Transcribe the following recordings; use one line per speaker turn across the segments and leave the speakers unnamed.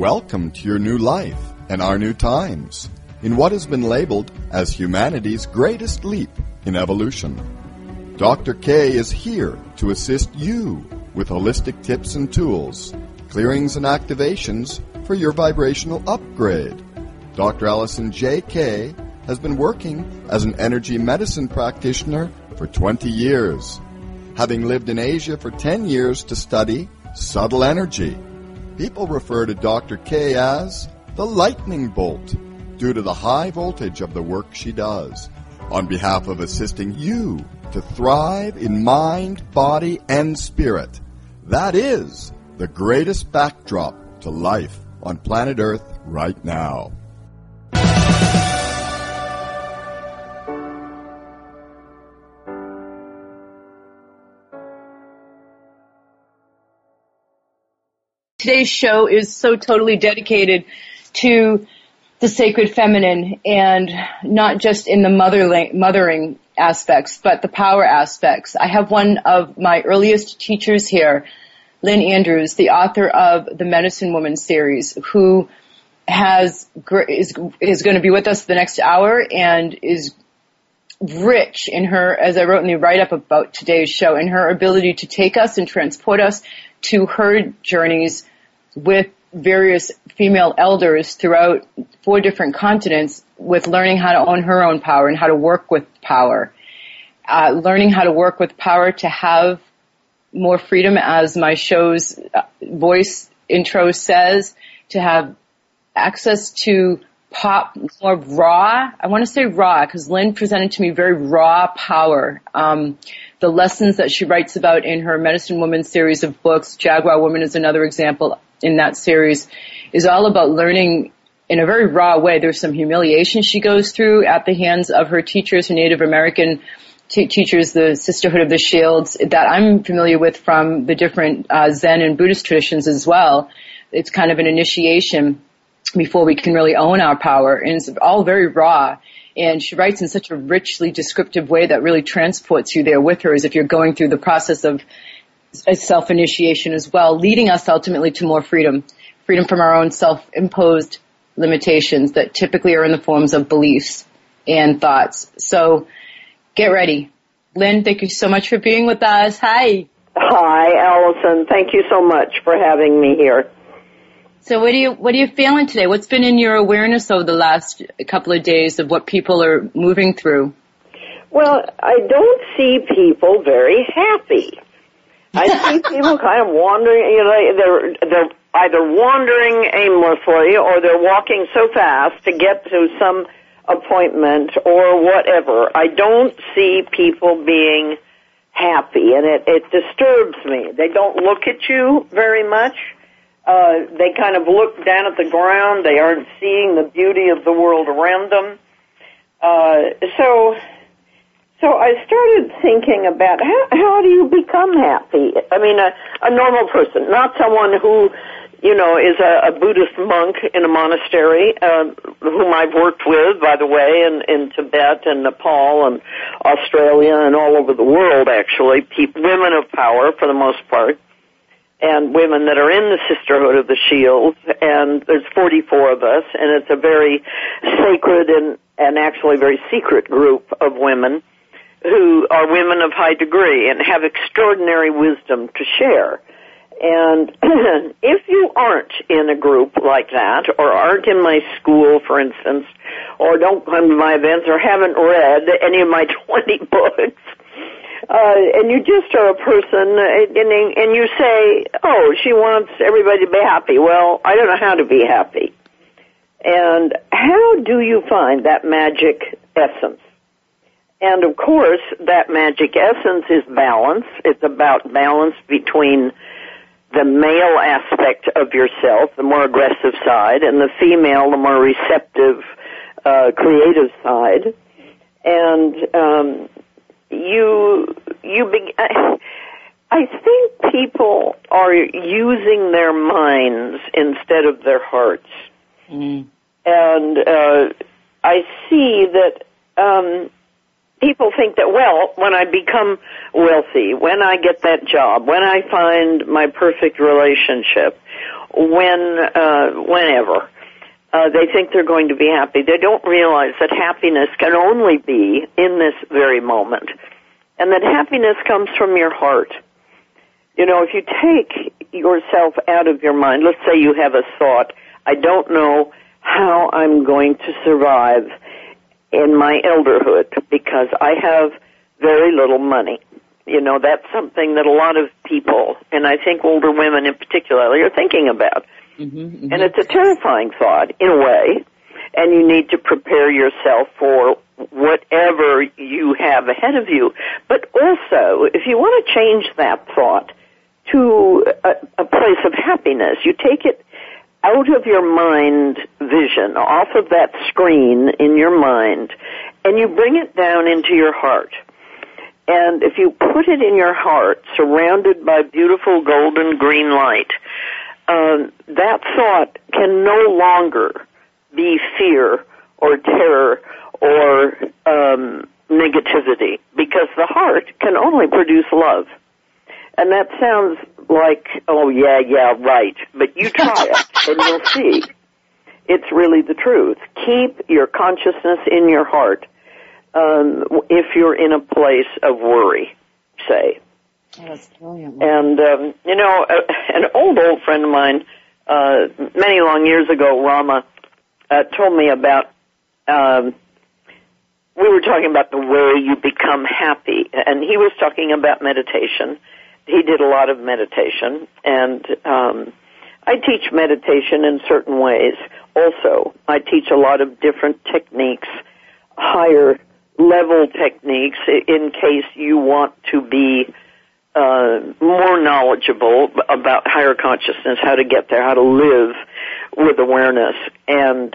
Welcome to your new life and our new times in what has been labeled as humanity's greatest leap in evolution. Dr. K is here to assist you with holistic tips and tools, clearings and activations for your vibrational upgrade. Dr. Allison J. K has been working as an energy medicine practitioner for 20 years, having lived in Asia for 10 years to study subtle energy. People refer to Dr. K as the lightning bolt due to the high voltage of the work she does on behalf of assisting you to thrive in mind, body, and spirit. That is the greatest backdrop to life on planet Earth right now.
Today's show is so totally dedicated to the sacred feminine, and not just in the mothering aspects, but the power aspects. I have one of my earliest teachers here, Lynn Andrews, the author of the Medicine Woman series, who is going to be with us the next hour and is rich in her, as I wrote in the write-up about today's show, in her ability to take us and transport us to her journeys with various female elders throughout 4 different continents, with learning how to own her own power and how to work with power. Learning how to work with power to have more freedom, as my show's voice intro says, to have access to pop more raw. I want to say raw because Lynn presented to me very raw power. The lessons that she writes about in her Medicine Woman series of books, Jaguar Woman is another example in that series, is all about learning in a very raw way. There's some humiliation she goes through at the hands of her teachers, her Native American teachers, the Sisterhood of the Shields, that I'm familiar with from the different Zen and Buddhist traditions as well. It's kind of an initiation before we can really own our power, and it's all very raw. And she writes in such a richly descriptive way that really transports you there with her, as if you're going through the process of a self-initiation as well, leading us ultimately to more freedom from our own self-imposed limitations that typically are in the forms of beliefs and thoughts. So get ready. Lynn, thank you so much for being with us. Hi.
Hi, Allison. Thank you so much for having me here.
So what are you feeling today? What's been in your awareness over the last couple of days of what people are moving through?
Well, I don't see people very happy. I see people kind of wandering, they're either wandering aimlessly or they're walking so fast to get to some appointment or whatever. I don't see people being happy, and it disturbs me. They don't look at you very much. They kind of look down at the ground. They aren't seeing the beauty of the world around them. So I started thinking about how do you become happy? I mean, a normal person, not someone who, is a Buddhist monk in a monastery, whom I've worked with, by the way, in Tibet and Nepal and Australia and all over the world, actually, women of power for the most part, and women that are in the Sisterhood of the Shields, and there's 44 of us, and it's a very sacred and actually very secret group of women who are women of high degree and have extraordinary wisdom to share. And if you aren't in a group like that, or aren't in my school, for instance, or don't come to my events, or haven't read any of my 20 books, and you just are a person, and you say, oh, she wants everybody to be happy. Well, I don't know how to be happy. And how do you find that magic essence? And, of course, that magic essence is balance. It's about balance between the male aspect of yourself, the more aggressive side, and the female, the more receptive, creative side. And I think people are using their minds instead of their hearts. Mm. And I see that people think that, well, when I become wealthy, when I get that job, when I find my perfect relationship, whenever, they think they're going to be happy. They don't realize that happiness can only be in this very moment, and that happiness comes from your heart. You know, if you take yourself out of your mind, let's say you have a thought, I don't know how I'm going to survive in my elderhood because I have very little money. You know, that's something that a lot of people, and I think older women in particular, are thinking about. And it's a terrifying thought, in a way, and you need to prepare yourself for whatever you have ahead of you. But also, if you want to change that thought to a place of happiness, you take it out of your mind vision, off of that screen in your mind, and you bring it down into your heart. And if you put it in your heart, surrounded by beautiful golden green light, that thought can no longer be fear or terror or negativity, because the heart can only produce love. And that sounds like, oh, yeah, right. But you try it, and you'll see. It's really the truth. Keep your consciousness in your heart if you're in a place of worry, say.
Oh, that's brilliant.
And, you know, an old friend of mine, many long years ago, Rama, told me about, we were talking about the way you become happy, and he was talking about meditation. He did a lot of meditation, and I teach meditation in certain ways. Also, I teach a lot of different techniques, higher level techniques, in case you want to be more knowledgeable about higher consciousness, how to get there, how to live with awareness. And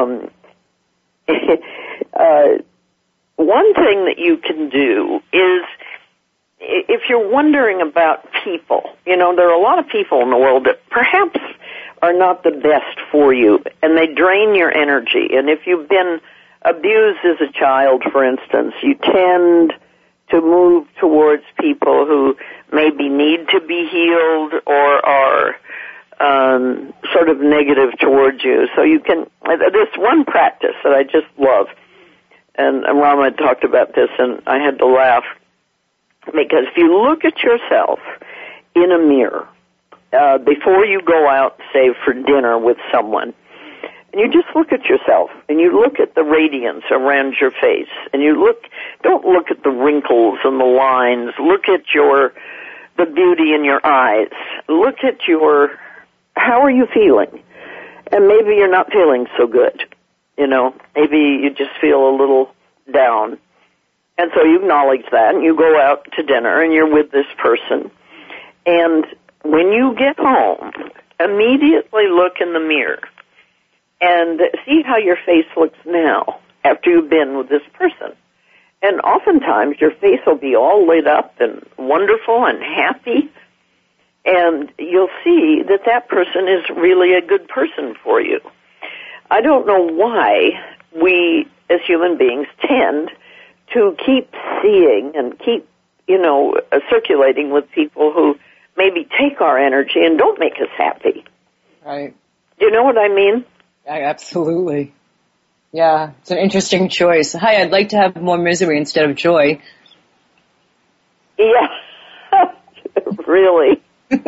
one thing that you can do is, if you're wondering about people, you know, there are a lot of people in the world that perhaps are not the best for you, and they drain your energy. And if you've been abused as a child, for instance, you tend to move towards people who maybe need to be healed or are sort of negative towards you. So you can, this one practice that I just love, and Rama had talked about this, and I had to laugh, because if you look at yourself in a mirror before you go out, say, for dinner with someone, and you just look at yourself, and you look at the radiance around your face, and you don't look at the wrinkles and the lines, look at the beauty in your eyes, look at how are you feeling? And maybe you're not feeling so good, you know, maybe you just feel a little down. And so you acknowledge that, and you go out to dinner, and you're with this person. And when you get home, immediately look in the mirror and see how your face looks now after you've been with this person. And oftentimes your face will be all lit up and wonderful and happy, and you'll see that that person is really a good person for you. I don't know why we, as human beings, tend to keep seeing and keep, you know, circulating with people who maybe take our energy and don't make us happy.
Right.
Do you know what I mean?
Absolutely. Yeah, it's an interesting choice. Hi, I'd like to have more misery instead of joy.
Yeah, really.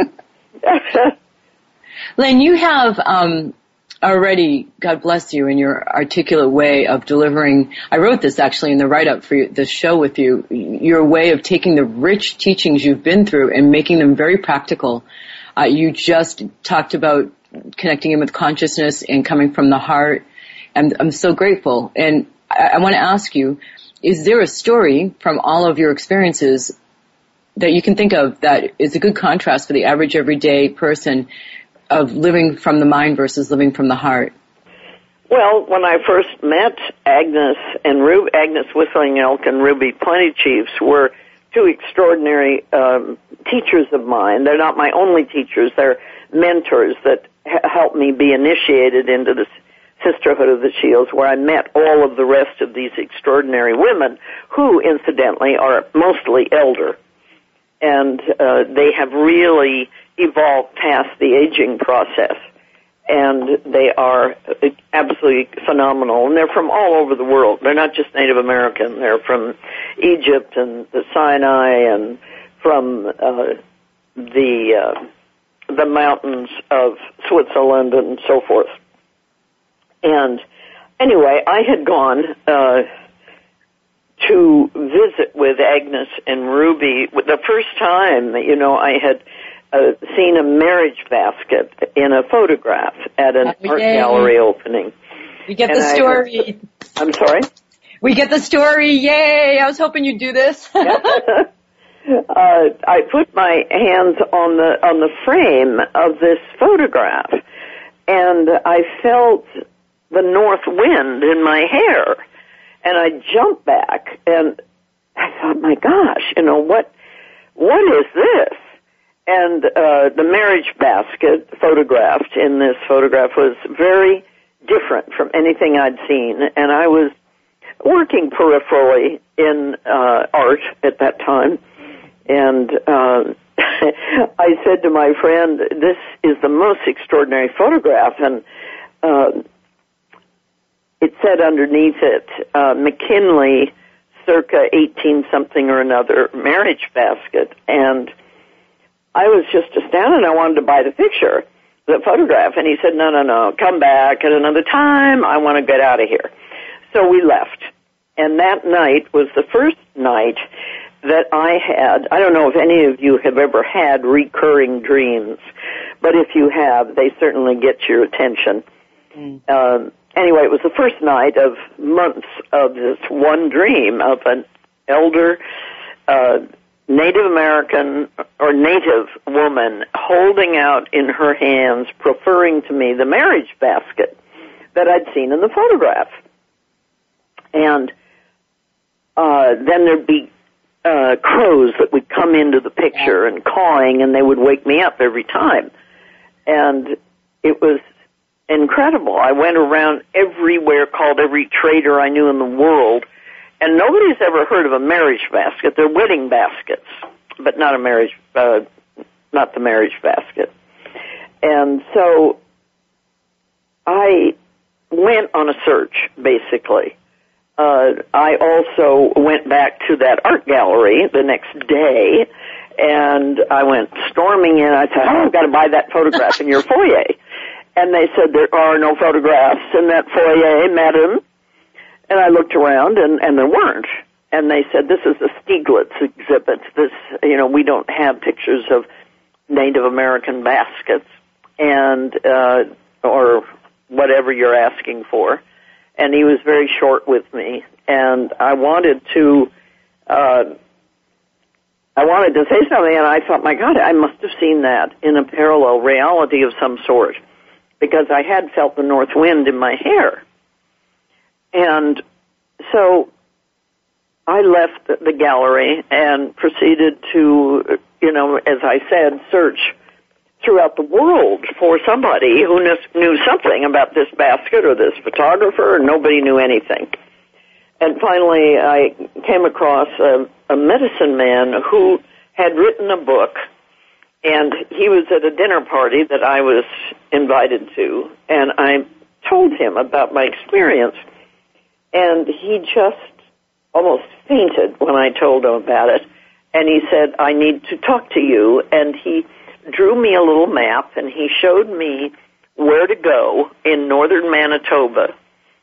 Len, you have already, God bless you, in your articulate way of delivering. I wrote this actually in the write-up for the show with you. Your way of taking the rich teachings you've been through and making them very practical. You just talked about connecting in with consciousness and coming from the heart. And I'm so grateful. And I want to ask you, is there a story from all of your experiences that you can think of that is a good contrast for the average everyday person of living from the mind versus living from the heart?
Well, when I first met Agnes and Agnes Whistling Elk and Ruby Plenty Chiefs were two extraordinary teachers of mine. They're not my only teachers. They're mentors that helped me be initiated into the Sisterhood of the Shields, where I met all of the rest of these extraordinary women who, incidentally, are mostly elder. And they have really evolved past the aging process. And they are absolutely phenomenal. And they're from all over the world. They're not just Native American. They're from Egypt and the Sinai and from the mountains of Switzerland and so forth. And anyway, I had gone to visit with Agnes and Ruby. The first time, I had seen a marriage basket in a photograph at an art gallery opening.
We get the story.
I'm sorry?
We get the story. Yay! I was hoping you'd do this.
I put my hands on the frame of this photograph, and I felt the north wind in my hair, and I jumped back, and I thought, my gosh, what is this? And the marriage basket photographed in this photograph was very different from anything I'd seen, and I was working peripherally in art at that time, and I said to my friend, this is the most extraordinary photograph, and it said underneath it, McKinley, circa 18-something or another, marriage basket, and I was just astounded. I wanted to buy the picture, the photograph, and he said, no, come back at another time. I want to get out of here. So we left, and that night was the first night that I had, I don't know if any of you have ever had recurring dreams, but if you have, they certainly get your attention. Anyway, it was the first night of months of this one dream of an elder Native American or native woman holding out in her hands, proffering to me the marriage basket that I'd seen in the photograph. And then there'd be crows that would come into the picture and cawing, and they would wake me up every time. And it was incredible. I went around everywhere, called every trader I knew in the world, and nobody's ever heard of a marriage basket. They're wedding baskets, but not not the marriage basket. And so I went on a search, basically. I also went back to that art gallery the next day, and I went storming in. I said, I've got to buy that photograph in your foyer. And they said, there are no photographs in that foyer, madam. And I looked around, and there weren't. And they said, this is a Stieglitz exhibit. We don't have pictures of Native American baskets and or whatever you're asking for. And he was very short with me. And I wanted to say something, and I thought, my God, I must have seen that in a parallel reality of some sort, because I had felt the north wind in my hair. And so I left the gallery and proceeded to, as I said, search throughout the world for somebody who knew something about this basket or this photographer, and nobody knew anything. And finally I came across a medicine man who had written a book, and he was at a dinner party that I was invited to, and I told him about my experience. And he just almost fainted when I told him about it. And he said, I need to talk to you. And he drew me a little map, and he showed me where to go in northern Manitoba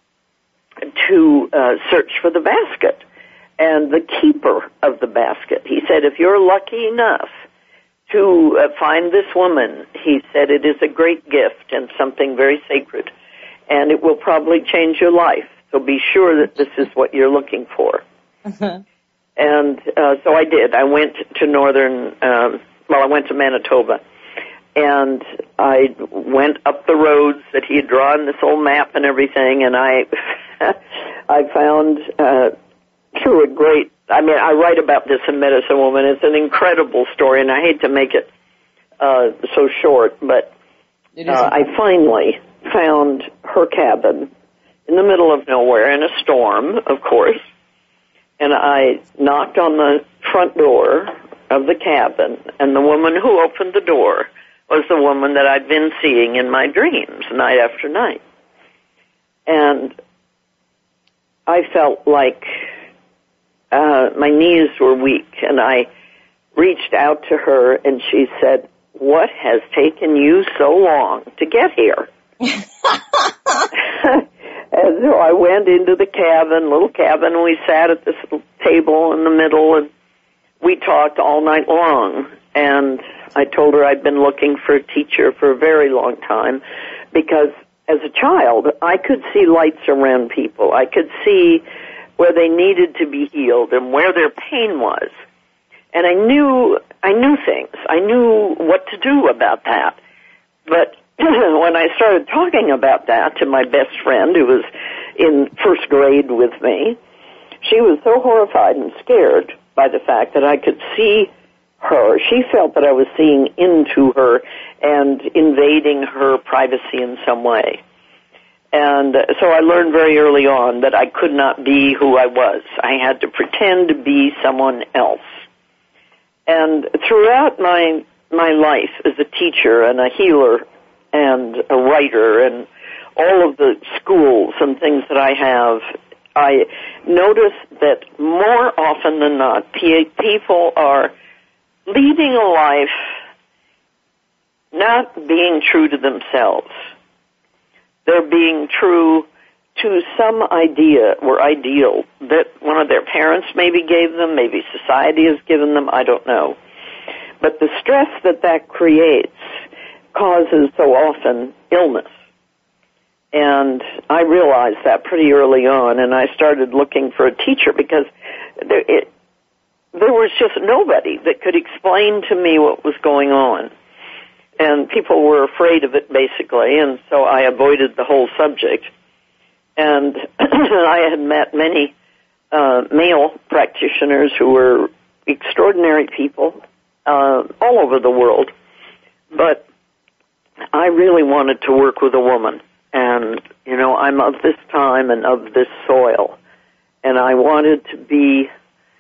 to search for the basket. And the keeper of the basket, he said, if you're lucky enough to find this woman, he said, it is a great gift and something very sacred, and it will probably change your life. So be sure that this is what you're looking for. And so I did. I went to I went to Manitoba. And I went up the roads that he had drawn, this old map and everything, and I found through a great, I write about this in Medicine Woman. It's an incredible story, and I hate to make it so short, but I finally found her her cabin in the middle of nowhere in a storm, of course. And I knocked on the front door of the cabin, and the woman who opened the door was the woman that I'd been seeing in my dreams night after night. And I felt like my knees were weak, and I reached out to her, and she said, "What has taken you so long to get here?" And so I went into the little cabin, and we sat at this little table in the middle, and we talked all night long. And I told her I'd been looking for a teacher for a very long time because as a child, I could see lights around people. I could see where they needed to be healed and where their pain was. And I knew things. I knew what to do about that. But when I started talking about that to my best friend who was in first grade with me, she was so horrified and scared by the fact that I could see her. She felt that I was seeing into her and invading her privacy in some way. And so I learned very early on that I could not be who I was. I had to pretend to be someone else. And throughout my life as a teacher and a healer and a writer and all of the schools and things that I have, I notice that more often than not, people are leading a life not being true to themselves. They're being true to some idea or ideal that one of their parents maybe gave them, maybe society has given them, I don't know. But the stress that creates causes so often illness. And I realized that pretty early on, and I started looking for a teacher because there was just nobody that could explain to me what was going on. And people were afraid of it, basically, and so I avoided the whole subject. And I had met many male practitioners who were extraordinary people all over the world. But I really wanted to work with a woman. And, you know, I'm of this time and of this soil. And I wanted to be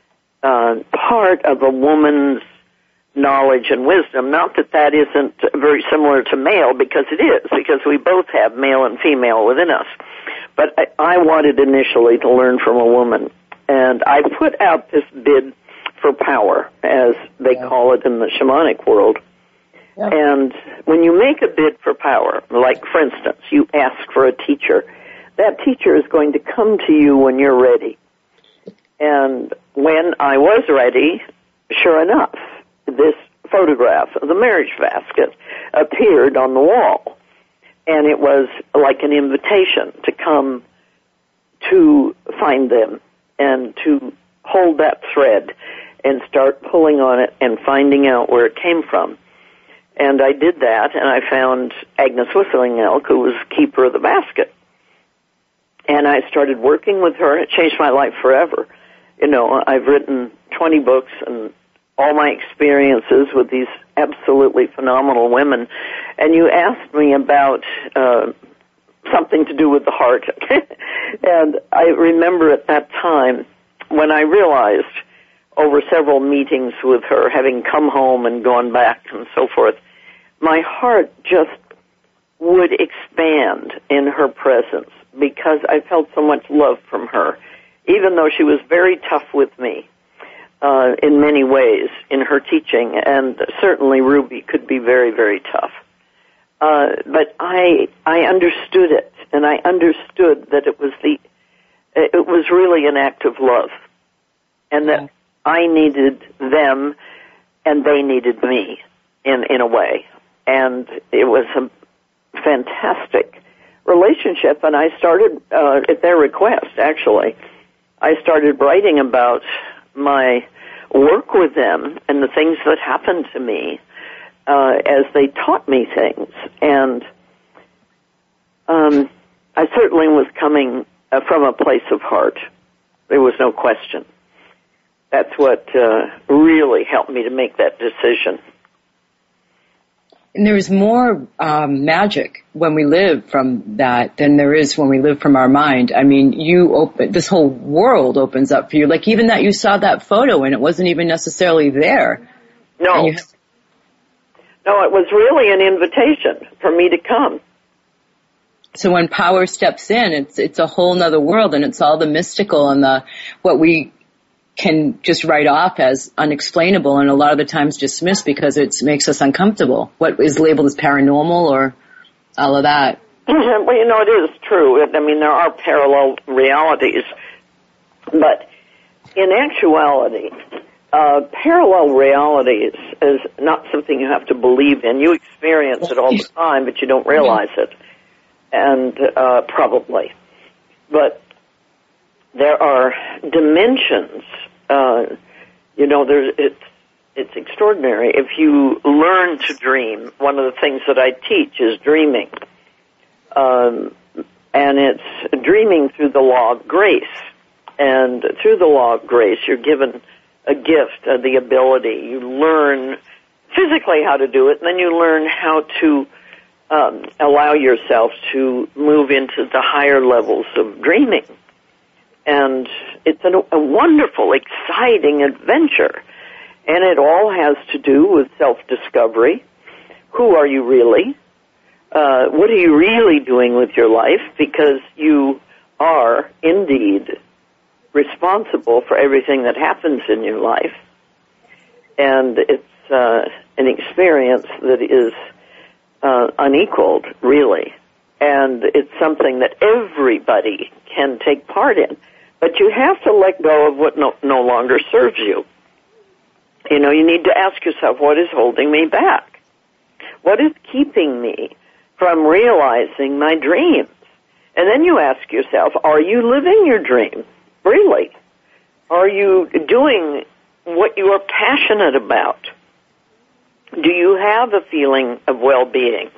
part of a woman's knowledge and wisdom. Not that isn't very similar to male, because it is, because we both have male and female within us. But I wanted initially to learn from a woman. And I put out this bid for power, as they call it in the shamanic world. Yeah. And when you make a bid for power, like, for instance, you ask for a teacher, that teacher is going to come to you when you're ready. And when I was ready, sure enough, this photograph of the marriage basket appeared on the wall. And it was like an invitation to come to find them and to hold that thread and start pulling on it and finding out where it came from. And I did that, and I found Agnes Whistling Elk, who was keeper of the basket. And I started working with her, and it changed my life forever. You know, I've written 20 books and all my experiences with these absolutely phenomenal women. And you asked me about something to do with the heart. And I remember at that time when I realized over several meetings with her, having come home and gone back and so forth, my heart just would expand in her presence because I felt so much love from her, even though she was very tough with me in many ways in her teaching, and certainly Ruby could be very, very tough. But I understood it, and I understood that it was really an act of love, and that I needed them and they needed me in a way. And it was a fantastic relationship, and I started, at their request, actually, I started writing about my work with them and the things that happened to me as they taught me things. And I certainly was coming from a place of heart. There was no question. That's what really helped me to make that decision.
And there's more magic when we live from that than there is when we live from our mind. I mean, this whole world opens up for you. Like even that you saw that photo and it wasn't even necessarily there.
No. No, it was really an invitation for me to come.
So when power steps in, it's a whole nother world, and it's all the mystical and what we can just write off as unexplainable and a lot of the times dismissed because it makes us uncomfortable. What is labeled as paranormal or all of that.
Well, it is true. I mean, there are parallel realities, but in actuality, parallel realities is not something you have to believe in. You experience it all the time, but you don't realize it, and probably. But there are dimensions. It's extraordinary. If you learn to dream, one of the things that I teach is dreaming. And it's dreaming through the law of grace. And through the law of grace, you're given a gift, the ability. You learn physically how to do it, and then you learn how to allow yourself to move into the higher levels of dreaming. And it's a wonderful, exciting adventure. And it all has to do with self-discovery. Who are you really? What are you really doing with your life? Because you are indeed responsible for everything that happens in your life. And it's an experience that is unequaled, really. And it's something that everybody can take part in. But you have to let go of what no longer serves you. You need to ask yourself, what is holding me back? What is keeping me from realizing my dreams? And then you ask yourself, are you living your dream? Really? Are you doing what you are passionate about? Do you have a feeling of well-being?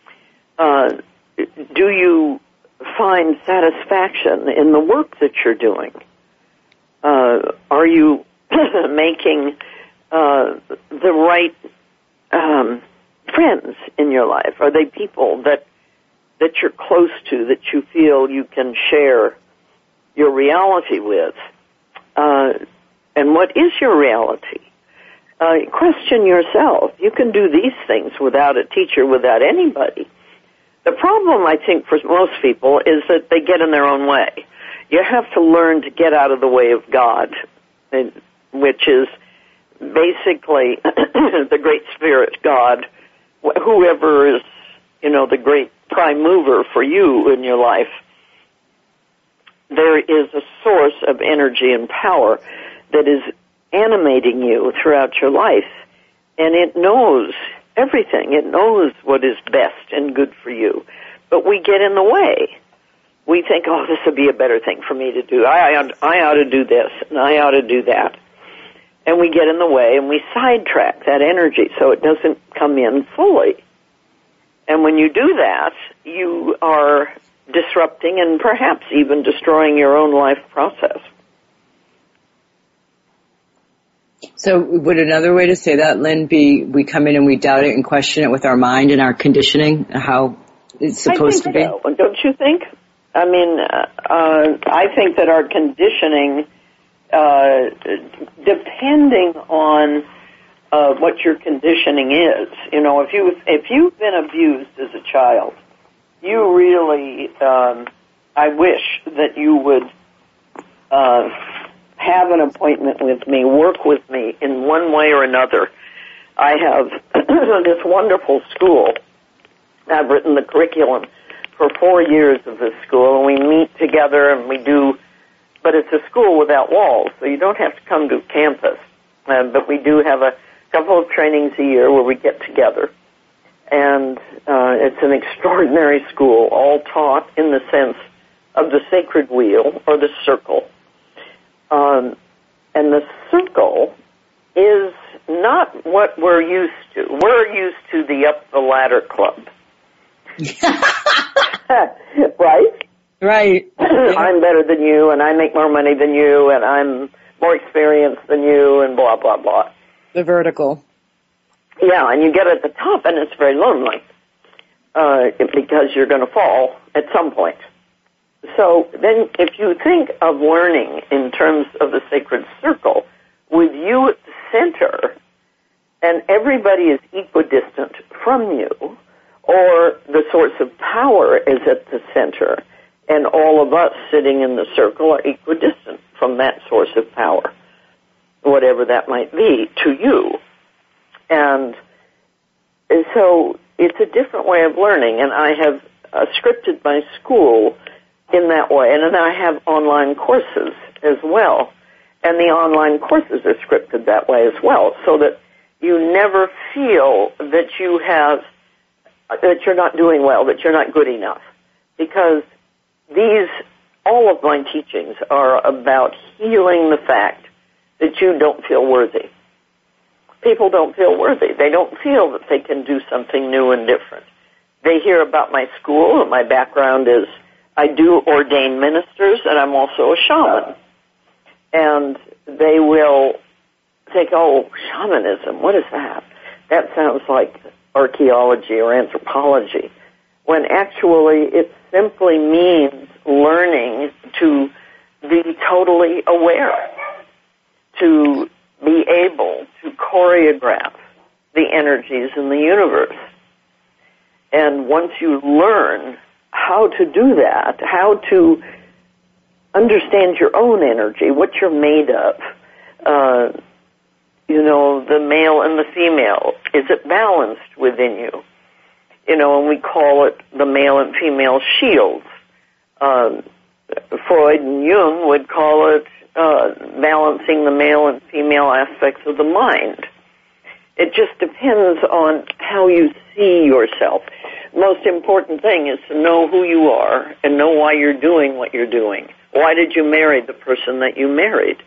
Do you find satisfaction in the work that you're doing? Are you making the right friends in your life? Are they people that you're close to, that you feel you can share your reality with? And what is your reality? Question yourself. You can do these things without a teacher, without anybody. The problem, I think, for most people is that they get in their own way. You have to learn to get out of the way of God, which is basically the Great Spirit, God, whoever is, the great prime mover for you in your life. There is a source of energy and power that is animating you throughout your life, and it knows everything. It knows what is best and good for you. But we get in the way. We think, this would be a better thing for me to do. I ought to do this, and I ought to do that. And we get in the way, and we sidetrack that energy so it doesn't come in fully. And when you do that, you are disrupting and perhaps even destroying your own life process.
So would another way to say that, Lynn, be we come in and we doubt it and question it with our mind and our conditioning, how it's supposed to be?
So. Don't you think? I mean, I think that our conditioning, depending on what your conditioning is, if you've been abused as a child, you really, I wish that you would have an appointment with me, work with me in one way or another. I have this wonderful school. I've written the curriculum for 4 years of this school, and we meet together and we do, but it's a school without walls, so you don't have to come to campus. But we do have a couple of trainings a year where we get together. And it's an extraordinary school, all taught in the sense of the sacred wheel or the circle. And the circle is not what we're used to. We're used to the up the ladder club. Right?
Right.
I'm better than you, and I make more money than you, and I'm more experienced than you, and blah, blah, blah.
The vertical.
Yeah, and you get at the top, and it's very lonely because you're going to fall at some point. So then if you think of learning in terms of the sacred circle, with you at the center, and everybody is equidistant from you, or the source of power is at the center, and all of us sitting in the circle are equidistant from that source of power, whatever that might be, to you. And so it's a different way of learning, and I have scripted my school in that way, and then I have online courses as well, and the online courses are scripted that way as well, so that you never feel that that you're not doing well, that you're not good enough, because all of my teachings are about healing the fact that you don't feel worthy. People don't feel worthy. They don't feel that they can do something new and different. They hear about my school, and my background is I do ordain ministers, and I'm also a shaman. And they will think, oh, shamanism, what is that? That sounds like archaeology or anthropology, when actually it simply means learning to be totally aware, to be able to choreograph the energies in the universe. And once you learn how to do that, how to understand your own energy, what you're made of, the male and the female, is it balanced within you? And we call it the male and female shields. Freud and Jung would call it balancing the male and female aspects of the mind. It just depends on how you see yourself. Most important thing is to know who you are and know why you're doing what you're doing. Why did you marry the person that you married?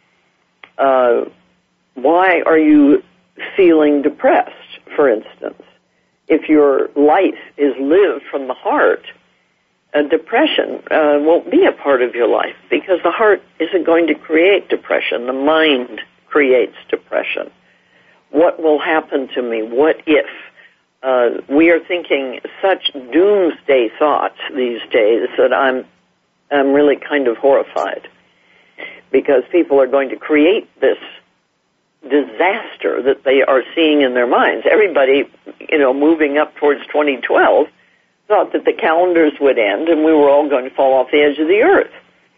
Why are you feeling depressed, for instance? If your life is lived from the heart, depression won't be a part of your life, because the heart isn't going to create depression. The mind creates depression. What will happen to me? What if? We are thinking such doomsday thoughts these days that I'm really kind of horrified, because people are going to create this disaster that they are seeing in their minds. Everybody, moving up towards 2012, thought that the calendars would end and we were all going to fall off the edge of the earth.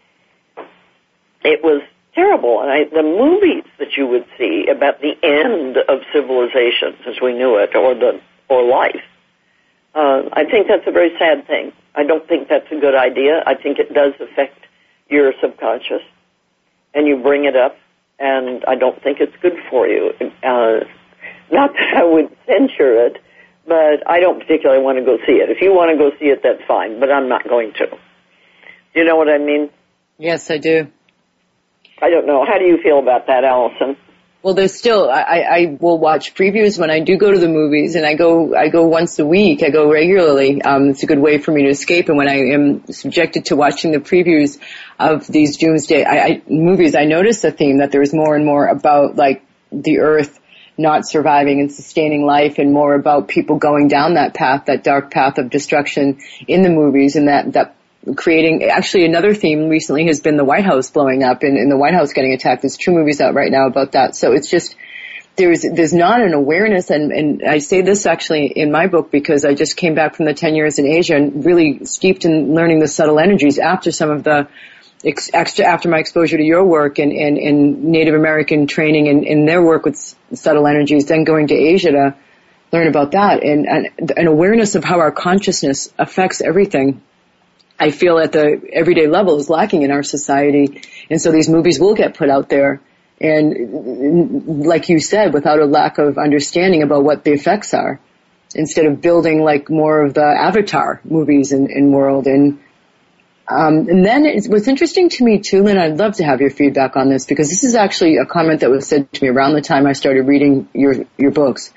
It was terrible. And the movies that you would see about the end of civilization as we knew it, or life, I think that's a very sad thing. I don't think that's a good idea. I think it does affect your subconscious, and you bring it up, and I don't think it's good for you. Not that I would censure it, but I don't particularly want to go see it. If you want to go see it, that's fine, but I'm not going to. You know what I mean?
Yes, I do.
I don't know. How do you feel about that, Allison?
Well, there's still, I will watch previews when I do go to the movies, and I go once a week. I go regularly. It's a good way for me to escape. And when I am subjected to watching the previews of these doomsday movies, I notice a theme that there's more and more about, like, the earth not surviving and sustaining life, and more about people going down that path, that dark path of destruction in the movies, and that creating, actually another theme recently has been the White House blowing up and the White House getting attacked. There's 2 movies out right now about that. So it's just, there's not an awareness, and I say this actually in my book because I just came back from the 10 years in Asia and really steeped in learning the subtle energies after some of the after my exposure to your work and Native American training and their work with subtle energies, then going to Asia to learn about that and an awareness of how our consciousness affects everything. I feel at the everyday level is lacking in our society. And so these movies will get put out there. And like you said, without a lack of understanding about what the effects are, instead of building like more of the Avatar movies in world. And then what's interesting to me too, Lynn, I'd love to have your feedback on this, because this is actually a comment that was said to me around the time I started reading your books.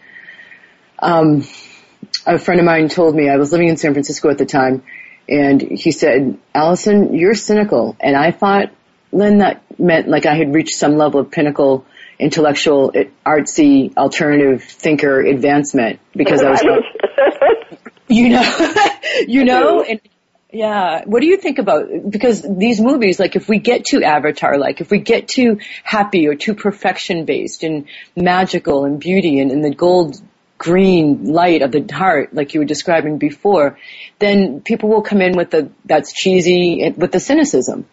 A friend of mine told me, I was living in San Francisco at the time, and he said, Allison, you're cynical. And I thought, Lynn, that meant like I had reached some level of pinnacle intellectual, artsy, alternative thinker advancement because I was like, you know, and yeah. What do you think about, because these movies, like if we get too Avatar-like, if we get too happy or too perfection-based and magical and beauty and in the gold green light of the heart, like you were describing before, then people will come in with that's cheesy, with the cynicism.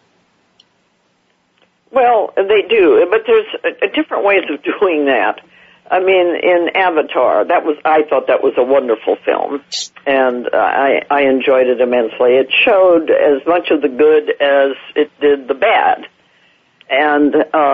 Well, they do, but there's different ways of doing that. I mean, in Avatar, I thought that was a wonderful film, and I enjoyed it immensely. It showed as much of the good as it did the bad. And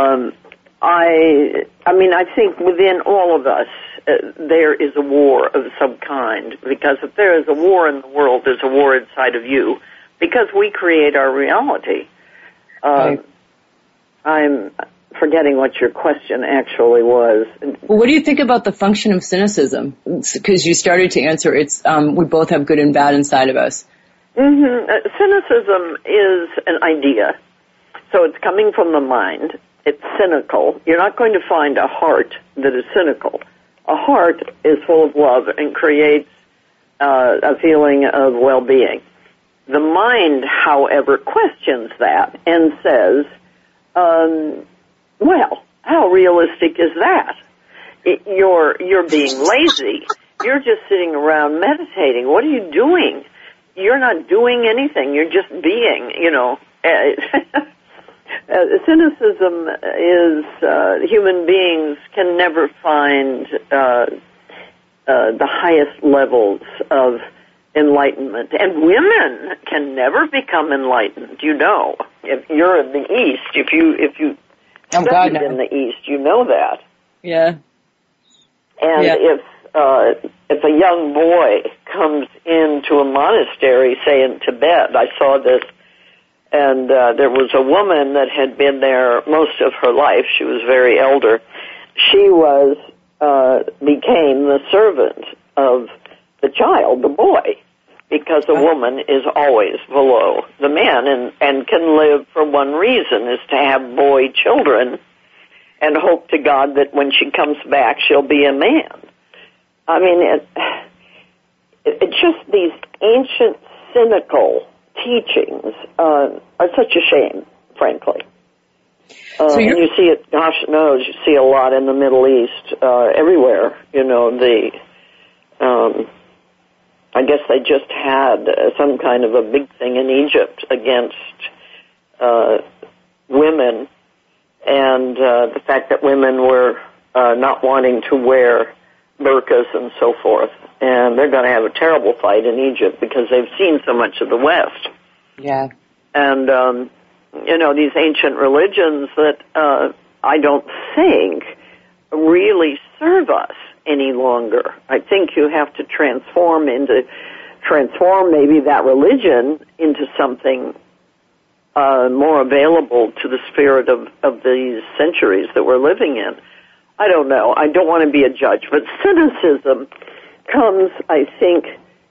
I think within all of us, there is a war of some kind, because if there is a war in the world, there's a war inside of you, because we create our reality.
Right.
I'm forgetting what your question actually was.
Well, what do you think about the function of cynicism? Because you started to answer, we both have good and bad inside of us.
Mm-hmm. Cynicism is an idea. So it's coming from the mind. It's cynical. You're not going to find a heart that is cynical. A heart is full of love and creates a feeling of well-being. The mind, however, questions that and says, well, how realistic is that? You're being lazy. You're just sitting around meditating. What are you doing? You're not doing anything. You're just being, cynicism is human beings can never find the highest levels of enlightenment, and women can never become enlightened. If you're in the East, if you studied in the East, you know that.
Yeah.
And if a young boy comes into a monastery, say in Tibet, I saw this, and there was a woman that had been there most of her life. She was very elder. She became the servant of the child, the boy, because a woman is always below the man and can live for one reason, is to have boy children and hope to God that when she comes back she'll be a man. I mean, it's just these ancient cynical teachings are such a shame, frankly. And you see it, gosh knows, you see a lot in the Middle East, everywhere. I guess they just had some kind of a big thing in Egypt against women, and the fact that women were not wanting to wear burqas and so forth. And they're going to have a terrible fight in Egypt because they've seen so much of the West.
Yeah.
And, these ancient religions that I don't think really serve us any longer. I think you have to transform maybe that religion into something more available to the spirit of these centuries that we're living in. I don't know. I don't want to be a judge, but cynicism comes, I think,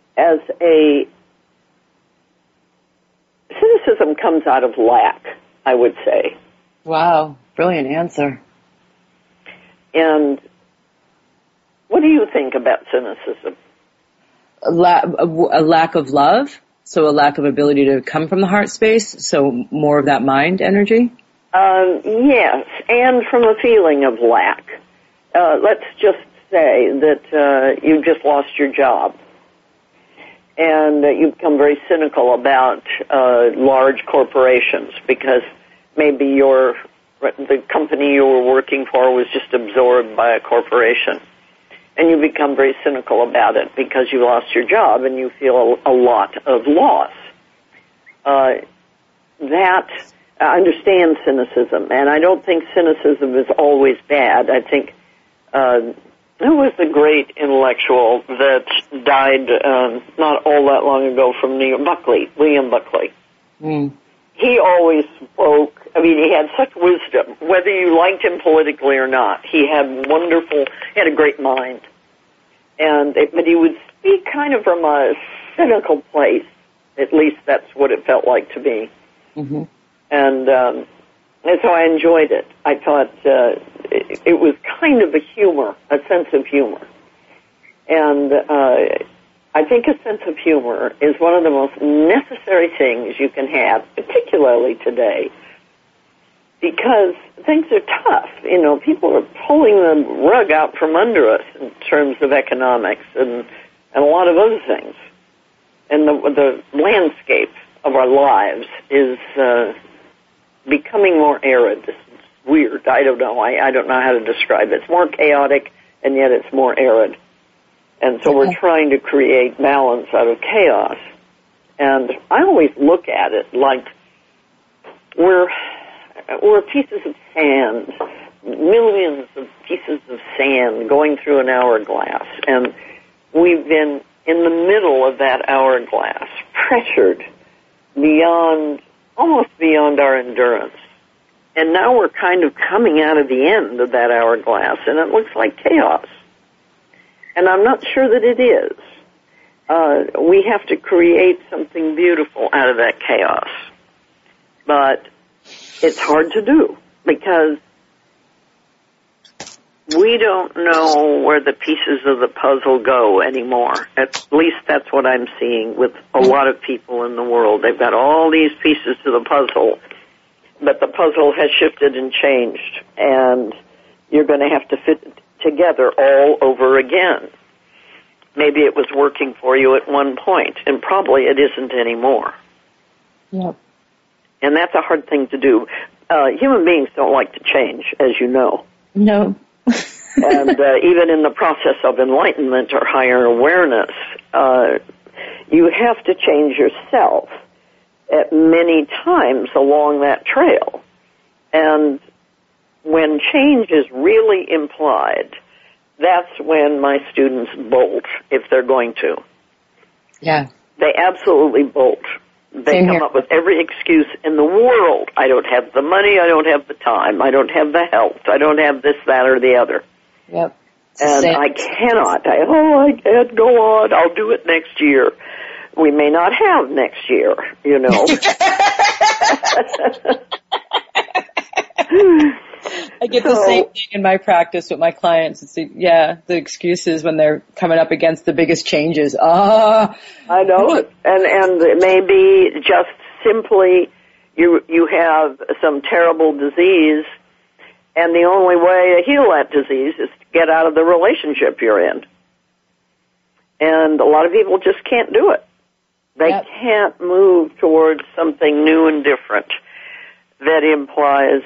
cynicism comes out of lack, I would say.
Wow, brilliant answer.
And what do you think about cynicism?
A lack of love, so a lack of ability to come from the heart space, so more of that mind energy?
Yes, and from a feeling of lack. Let's just say that you just lost your job, and you become very cynical about large corporations because maybe the company you were working for was just absorbed by a corporation. And you become very cynical about it because you lost your job and you feel a lot of loss. I understand cynicism, and I don't think cynicism is always bad. I think, who was the great intellectual that died not all that long ago from New York? William Buckley.
Mm.
He always spoke, he had such wisdom, whether you liked him politically or not. He had a great mind. But he would speak kind of from a cynical place. At least that's what it felt like to me.
Mm-hmm.
And so I enjoyed it. I thought it was kind of a sense of humor. And I think a sense of humor is one of the most necessary things you can have, particularly today, because things are tough. You know, people are pulling the rug out from under us in terms of economics and a lot of other things. And the landscape of our lives is becoming more arid. It's weird. I don't know. I don't know how to describe it. It's more chaotic, and yet it's more arid. And so we're trying to create balance out of chaos. And I always look at it like we're pieces of sand, millions of pieces of sand going through an hourglass. And we've been in the middle of that hourglass, pressured almost beyond our endurance. And now we're kind of coming out of the end of that hourglass, and it looks like chaos. And I'm not sure that it is. We have to create something beautiful out of that chaos. But it's hard to do because we don't know where the pieces of the puzzle go anymore. At least that's what I'm seeing with a lot of people in the world. They've got all these pieces to the puzzle, but the puzzle has shifted and changed, and you're going to have to fit it together all over again. Maybe it was working for you at one point, and probably it isn't anymore.
Yep.
And that's a hard thing to do. Human beings don't like to change, as you know.
No.
And even in the process of enlightenment or higher awareness, you have to change yourself at many times along that trail. And when change is really implied, that's when my students bolt, if they're going to.
Yeah.
They absolutely bolt. They come up with every excuse in the world. I don't have the money, I don't have the time, I don't have the health, I don't have this, that, or the other.
Yep.
And I cannot. I can't go on. I'll do it next year. We may not have next year, you know.
I get the same thing in my practice with my clients. It's the excuses when they're coming up against the biggest changes. I
know. And it may be just simply you have some terrible disease, and the only way to heal that disease is to get out of the relationship you're in. And a lot of people just can't do it. They can't move towards something new and different that implies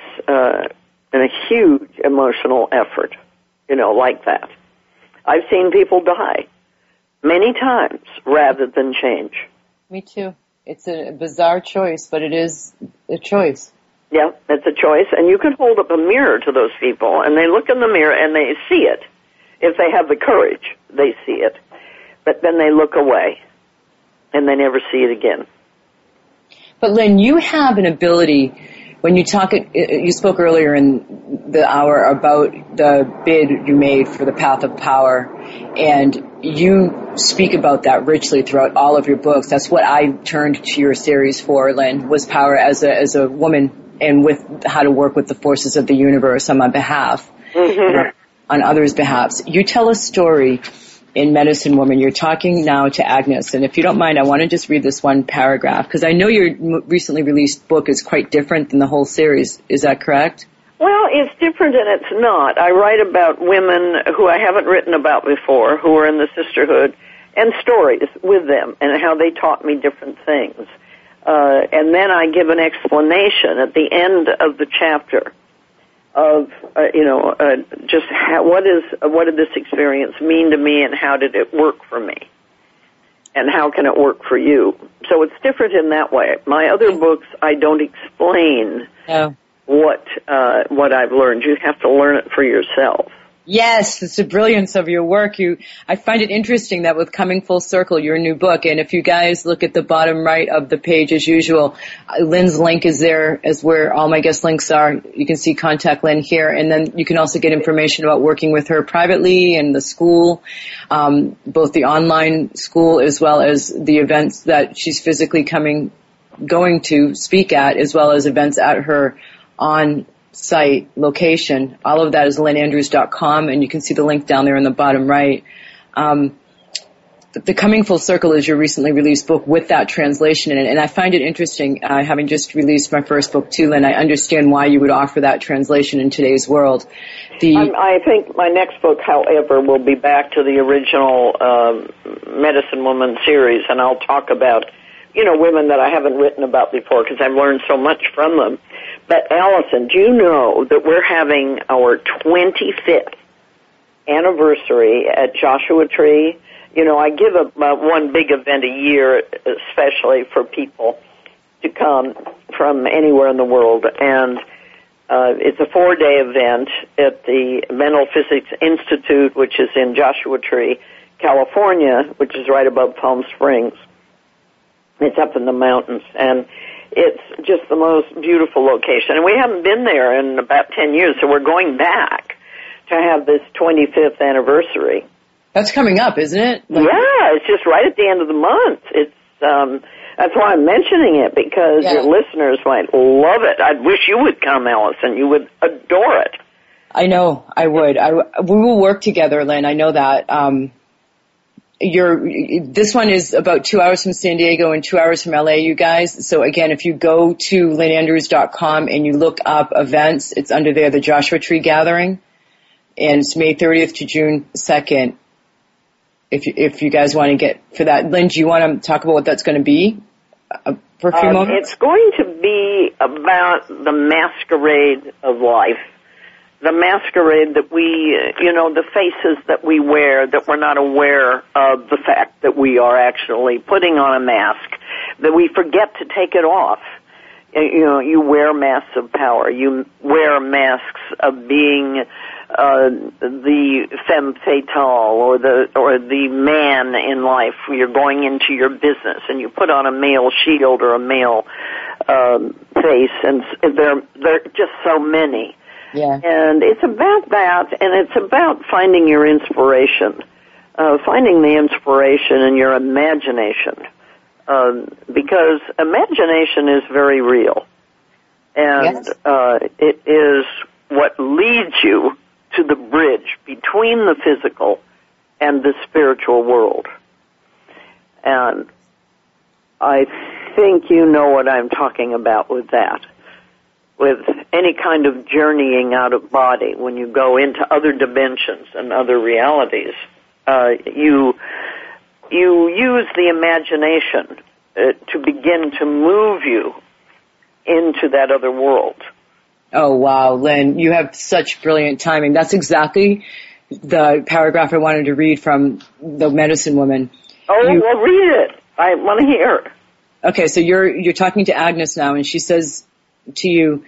a huge emotional effort, you know, like that. I've seen people die many times rather than change.
Me too. It's a bizarre choice, but it is a choice.
Yeah, it's a choice. And you can hold up a mirror to those people, and they look in the mirror and they see it. If they have the courage, they see it. But then they look away, and they never see it again.
But Lynn, you have an ability, when you spoke earlier in the hour about the bid you made for the Path of Power, and you speak about that richly throughout all of your books. That's what I turned to your series for, Lynn, was power as a woman and with how to work with the forces of the universe on my behalf, on others' behalves. You tell a story in Medicine Woman. You're talking now to Agnes, and if you don't mind, I want to just read this one paragraph, because I know your recently released book is quite different than the whole series. Is that correct?
Well, it's different and it's not. I write about women who I haven't written about before, who are in the sisterhood, and stories with them, and how they taught me different things. And then I give an explanation at the end of the chapter of, just what did this experience mean to me, and how did it work for me, and how can it work for you? So it's different in that way. My other books, I don't explain what I've learned. You have to learn it for yourself.
Yes, it's the brilliance of your work. I find it interesting that with Coming Full Circle, your new book, and if you guys look at the bottom right of the page as usual, Lynn's link is there as where all my guest links are. You can see contact Lynn here, and then you can also get information about working with her privately and the school, both the online school as well as the events that she's physically going to speak at, as well as events at her on site, location, all of that is lynnandrews.com, and you can see the link down there in the bottom right. The Coming Full Circle is your recently released book with that translation in it, and I find it interesting, having just released my first book too, Lynn. I understand why you would offer that translation in today's world.
I think my next book, however, will be back to the original Medicine Woman series, and I'll talk about, women that I haven't written about before because I've learned so much from them. But Allison, do you know that we're having our 25th anniversary at Joshua Tree? I give one big event a year, especially for people to come from anywhere in the world, and it's a 4-day event at the Mental Physics Institute, which is in Joshua Tree, California, which is right above Palm Springs. It's up in the mountains, and it's just the most beautiful location. And we haven't been there in about 10 years, so we're going back to have this 25th anniversary.
That's coming up, isn't it?
Yeah, it's just right at the end of the month. It's that's why I'm mentioning it, because your listeners might love it. I wish you would come, Allison. You would adore it.
I know, I would. We will work together, Lynn. I know that. This one is about 2 hours from San Diego and 2 hours from LA, you guys. So again, if you go to lynnandrews.com and you look up events, it's under there, the Joshua Tree Gathering, and it's May 30th to June 2nd. If you guys want to get for that, Lynn, do you want to talk about what that's going to be for a few moments?
It's going to be about the masquerade of life. The masquerade that we, the faces that we wear, that we're not aware of the fact that we are actually putting on a mask, that we forget to take it off. You wear masks of power. You wear masks of being the femme fatale or the man in life. You're going into your business and you put on a male shield or a male face, and there are just so many.
Yeah.
And it's about that, and it's about finding your inspiration, finding the inspiration in your imagination, because imagination is very real, and it is what leads you to the bridge between the physical and the spiritual world. And I think you know what I'm talking about with that. With any kind of journeying out of body, when you go into other dimensions and other realities, you use the imagination to begin to move you into that other world.
Oh, wow, Lynn, you have such brilliant timing. That's exactly the paragraph I wanted to read from The Medicine Woman.
Oh, well, read it. I want to hear.
Okay, so you're talking to Agnes now, and she says to you,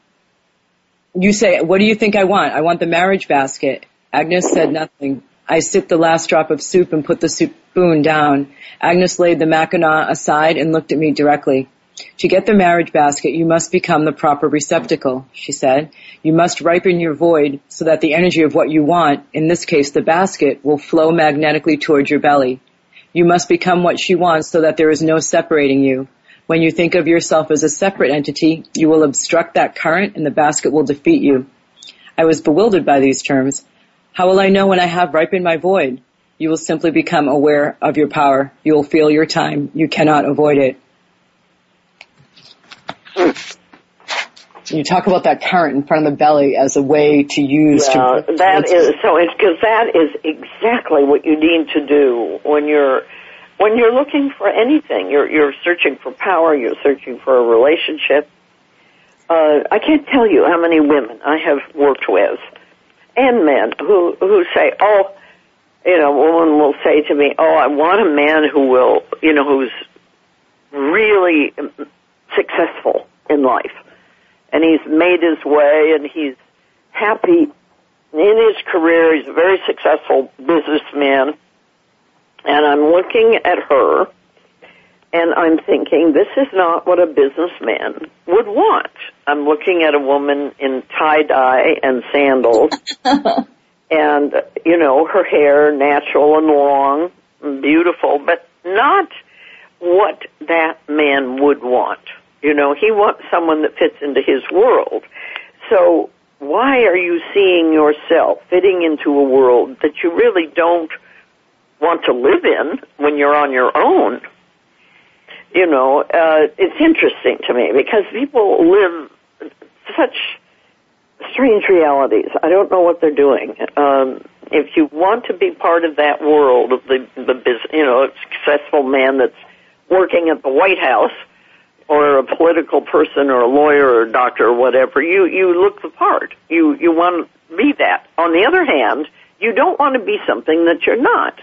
you say, what do you think I want? I want the marriage basket. Agnes said nothing. I sipped the last drop of soup and put the spoon down. Agnes laid the Mackinac aside and looked at me directly. To get the marriage basket, you must become the proper receptacle, she said. You must ripen your void so that the energy of what you want, in this case the basket, will flow magnetically towards your belly. You must become what she wants so that there is no separating you. When you think of yourself as a separate entity, you will obstruct that current and the basket will defeat you. I was bewildered by these terms. How will I know when I have ripened my void? You will simply become aware of your power. You will feel your time. You cannot avoid it. You talk about that current in front of the belly as a way to use.
Yeah, that is exactly what you need to do when you're looking for anything. You're searching for power. You're searching for a relationship. I can't tell you how many women I have worked with and men who say, a woman will say to me, I want a man who will, who's really successful in life. And he's made his way and he's happy in his career. He's a very successful businessman. And I'm looking at her and I'm thinking, this is not what a businessman would want. I'm looking at a woman in tie-dye and sandals and, her hair natural and long and beautiful, but not what that man would want. He wants someone that fits into his world. So why are you seeing yourself fitting into a world that you really don't want to live in when you're on your own? You know, it's interesting to me because people live such strange realities. I don't know what they're doing. If you want to be part of that world of the successful man that's working at the White House, or a political person, or a lawyer, or a doctor, or whatever, you look the part. You want to be that. On the other hand, you don't want to be something that you're not.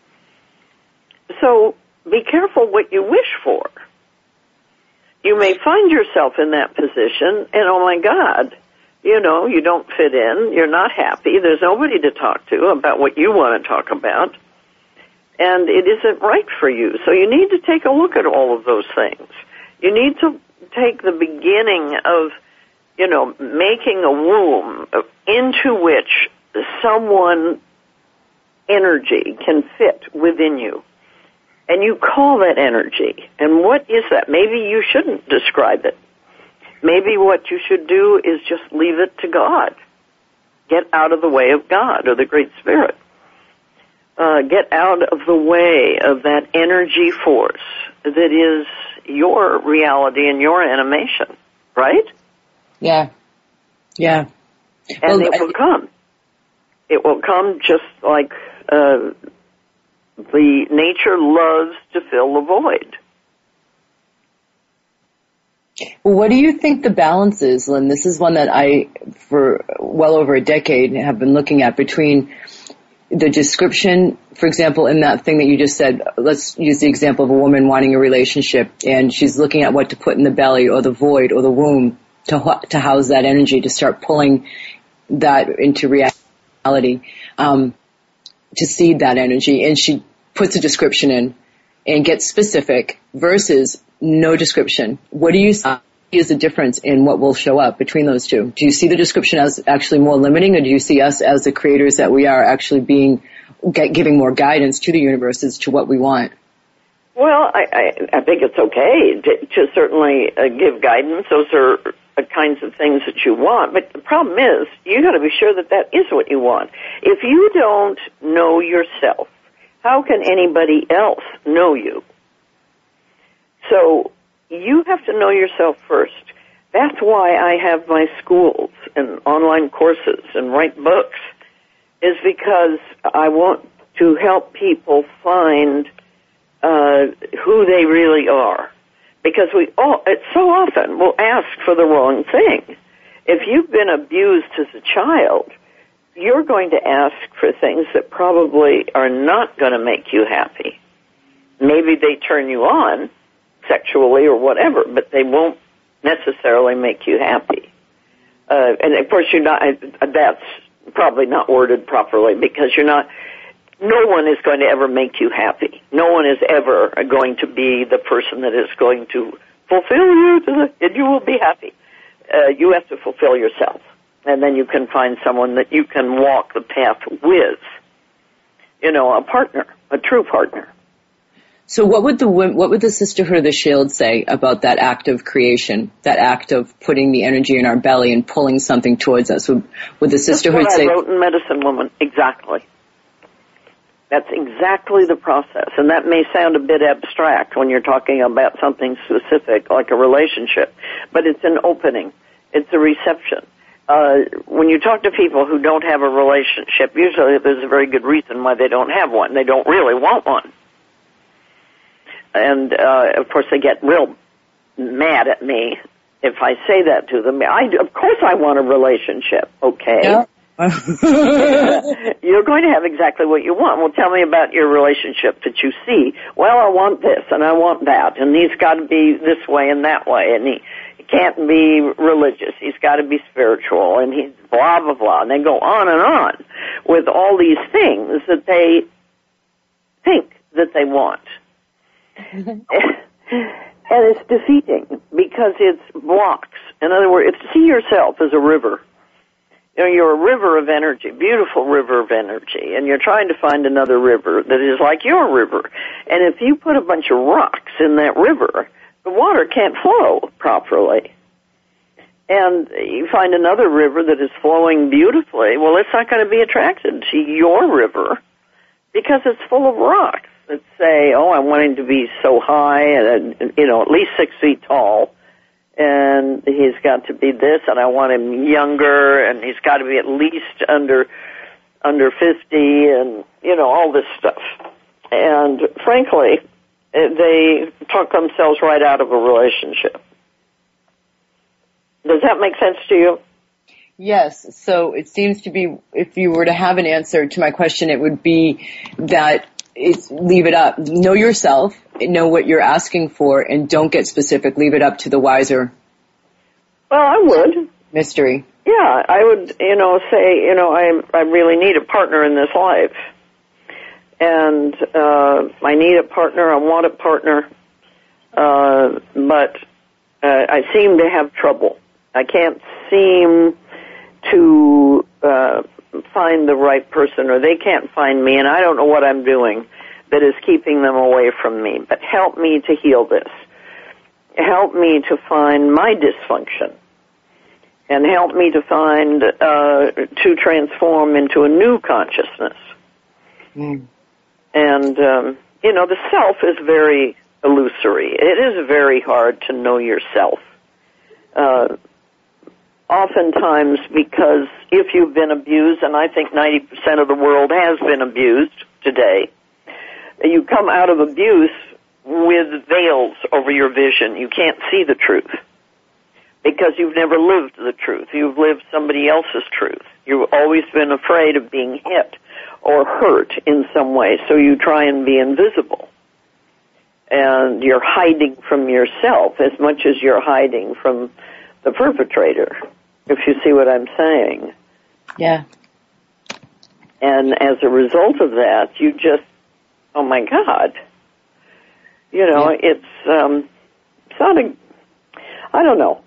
So be careful what you wish for. You may find yourself in that position, and oh my God, you know, you don't fit in, you're not happy, there's nobody to talk to about what you want to talk about, and it isn't right for you. So you need to take a look at all of those things. You need to take the beginning of, you know, making a womb into which someone energy can fit within you. And you call that energy. And what is that? Maybe you shouldn't describe it. Maybe what you should do is just leave it to God. Get out of the way of God or the Great Spirit. Get out of the way of that energy force that is your reality and your animation, right?
Yeah. Yeah.
And it will come. It will come just like the nature loves to fill the void.
What do you think the balance is, Lynn? This is one that I, for well over a decade, have been looking at between the description, for example, in that thing that you just said. Let's use the example of a woman wanting a relationship, and she's looking at what to put in the belly or the void or the womb to house that energy, to start pulling that into reality, to seed that energy. And she puts a description in and gets specific versus no description. What do you see as the difference in what will show up between those two? Do you see the description as actually more limiting, or do you see us as the creators that we are actually giving more guidance to the universe as to what we want?
Well, I think it's okay to certainly give guidance. Those are the kinds of things that you want. But the problem is, you got to be sure that that is what you want. If you don't know yourself, how can anybody else know you? So you have to know yourself first. That's why I have my schools and online courses and write books, is because I want to help people find who they really are. Because it's so often we'll ask for the wrong thing. If you've been abused as a child, you're going to ask for things that probably are not going to make you happy. Maybe they turn you on sexually or whatever, but they won't necessarily make you happy. And of course that's probably not worded properly, because no one is going to ever make you happy. No one is ever going to be the person that is going to fulfill you, and you will be happy. You have to fulfill yourself, and then you can find someone that you can walk the path with. You know, a partner, a true partner.
So what would the Sisterhood of the Shield say about that act of creation, that act of putting the energy in our belly and pulling something towards us? Would the Sisterhood say...
That's what I wrote in Medicine Woman, exactly. That's exactly the process. And that may sound a bit abstract when you're talking about something specific, like a relationship, but it's an opening. It's a reception. When you talk to people who don't have a relationship, usually there's a very good reason why they don't have one. They don't really want one. And, of course, they get real mad at me if I say that to them. Of course I want a relationship, okay?
Yeah.
You're going to have exactly what you want. Well, tell me about your relationship that you see. Well, I want this and I want that, and he's got to be this way and that way, and he can't be religious. He's got to be spiritual, and he's blah, blah, blah. And they go on and on with all these things that they think that they want. And it's defeating because it's blocks. In other words, see yourself as a river. You know, you're a river of energy, beautiful river of energy, and you're trying to find another river that is like your river. And if you put a bunch of rocks in that river, the water can't flow properly. and you find another river that is flowing beautifully, well, it's not going to be attracted to your river because it's full of rocks that say, oh, I want him to be so high and, at least 6 feet tall, and he's got to be this, and I want him younger, and he's got to be at least under 50, and, all this stuff. And frankly, they talk themselves right out of a relationship. Does that make sense to you?
Yes. So it seems to be, if you were to have an answer to my question, it would be that leave it up. Know yourself, know what you're asking for, and don't get specific. Leave it up to the wiser.
Well, I would.
Mystery.
Yeah, I would, say, I really need a partner in this life. And I need a partner, I want a partner, but I seem to have trouble. I can't seem to find the right person, or they can't find me, and I don't know what I'm doing that is keeping them away from me. But help me to heal this. Help me to find my dysfunction, and help me to find, to transform into a new consciousness. Mm. And, the self is very illusory. It is very hard to know yourself. Oftentimes because if you've been abused, and I think 90% of the world has been abused today, you come out of abuse with veils over your vision. You can't see the truth because you've never lived the truth. You've lived somebody else's truth. You've always been afraid of being hit or hurt in some way, so you try and be invisible. And you're hiding from yourself as much as you're hiding from the perpetrator, if you see what I'm saying.
Yeah.
And as a result of that, you just, oh my God, it's not I don't know.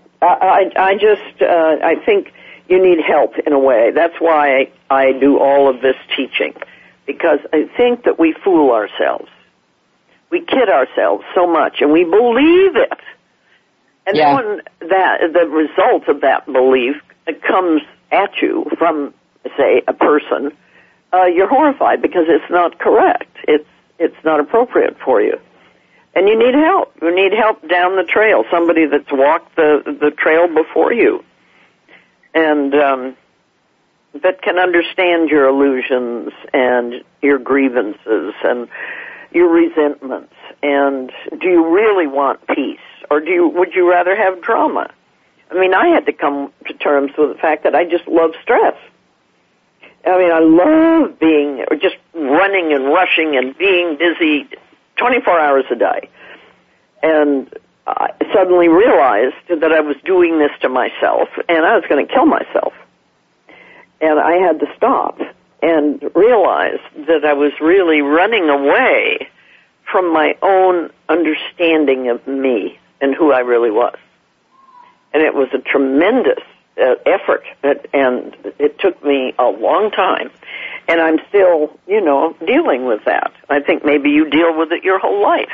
I think you need help in a way. That's why I do all of this teaching, because I think that we fool ourselves. We kid ourselves so much, and we believe it. And then when the result of that belief comes at you from, say, a person, you're horrified because it's not correct. It's not appropriate for you. And you need help. You need help down the trail, somebody that's walked the trail before you, and that can understand your illusions and your grievances and your resentments. And do you really want peace, or would you rather have drama? I mean, I had to come to terms with the fact that I just love stress. I mean, I love being just running and rushing and being busy 24 hours a day. And I suddenly realized that I was doing this to myself, and I was going to kill myself. And I had to stop and realize that I was really running away from my own understanding of me and who I really was. And it was a tremendous effort, and it took me a long time. And I'm still, dealing with that. I think maybe you deal with it your whole life.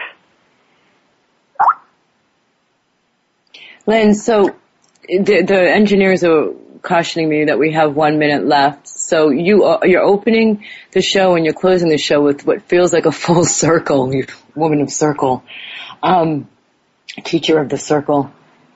Lynn, so the engineers are cautioning me that we have 1 minute left. So you're opening the show and you're closing the show with what feels like a full circle. You're woman of circle, teacher of the circle.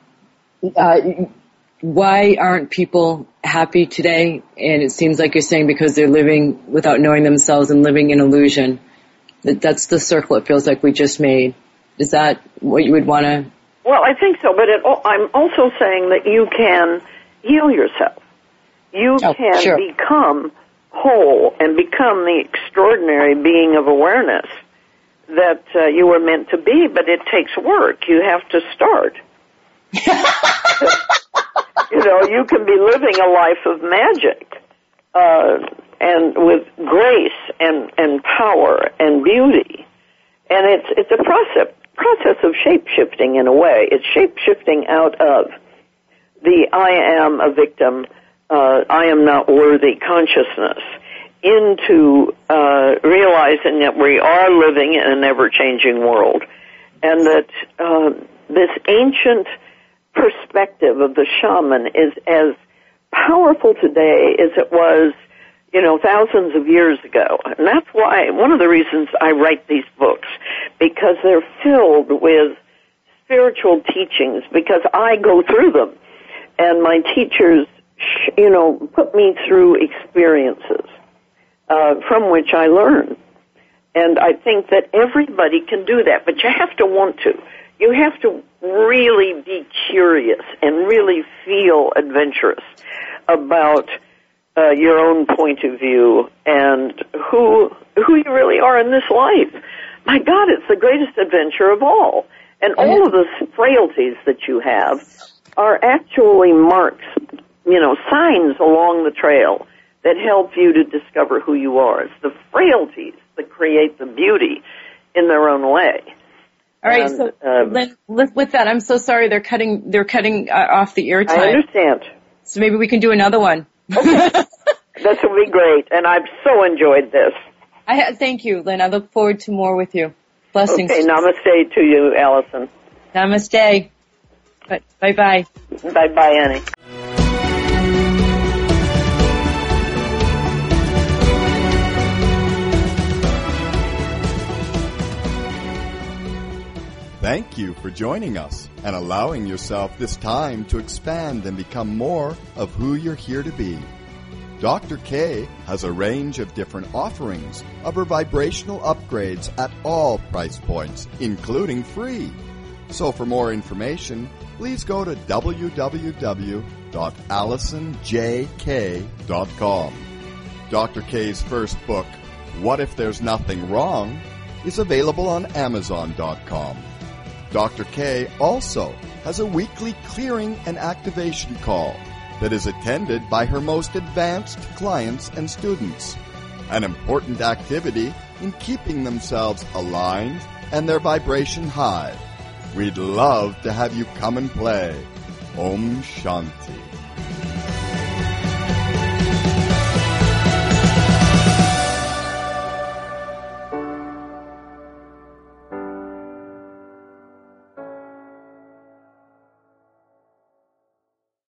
Why aren't people happy today? And it seems like you're saying because they're living without knowing themselves and living in illusion. That's the circle it feels like we just made. Is that what you would want to?
Well, I think so, but I'm also saying that you can heal yourself. You can become whole and become the extraordinary being of awareness that you were meant to be, but it takes work. You have to start. You can be living a life of magic, and with grace and power and beauty. And it's a process of shape-shifting in a way. It's shape-shifting out of the I am a victim, I am not worthy consciousness into realizing that we are living in a never-changing world, and that this ancient perspective of the shaman is as powerful today as it was, thousands of years ago. And that's why, one of the reasons I write these books, because they're filled with spiritual teachings, because I go through them. And my teachers, put me through experiences from which I learn. And I think that everybody can do that, but you have to want to. You have to really be curious and really feel adventurous about your own point of view and who you really are in this life. My God, it's the greatest adventure of all. And all of the frailties that you have are actually marks, signs along the trail that help you to discover who you are. It's the frailties that create the beauty in their own way.
All right, and, so with that, I'm so sorry they're cutting off the airtime.
I understand.
So maybe we can do another one.
Okay. This will be great, and I've so enjoyed this.
Thank you, Lynn. I look forward to more with you. Blessings.
Okay, namaste to you, Allison.
Namaste. Bye-bye.
Bye-bye, Annie.
Thank you for joining us and allowing yourself this time to expand and become more of who you're here to be. Dr. K has a range of different offerings of her vibrational upgrades at all price points, including free. So for more information, please go to www.AllisonJK.com. Dr. K's first book, What If There's Nothing Wrong, is available on Amazon.com. Dr. K also has a weekly clearing and activation call that is attended by her most advanced clients and students, an important activity in keeping themselves aligned and their vibration high. We'd love to have you come and play. Om Shanti.